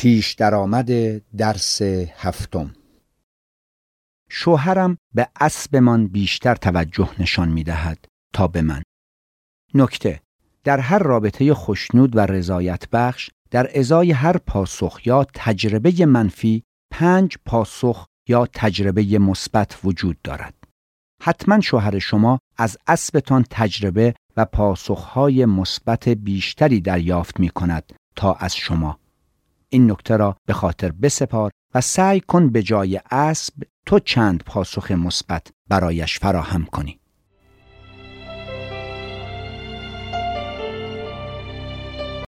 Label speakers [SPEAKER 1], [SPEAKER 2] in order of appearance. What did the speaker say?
[SPEAKER 1] پیش درآمد درس هفتم.
[SPEAKER 2] شوهرم به اسبمان بیشتر توجه نشان می‌دهد تا به من. نکته: در هر رابطه خوشنود و رضایت بخش، در ازای هر پاسخ یا تجربه منفی 5 پاسخ یا تجربه مثبت وجود دارد. حتما شوهر شما از اسبتان تجربه و پاسخهای مثبت بیشتری دریافت می‌کند تا از شما. این نکته را به خاطر بسپار و سعی کن به جای اسب تو چند پاسخ مثبت برایش فراهم کنی.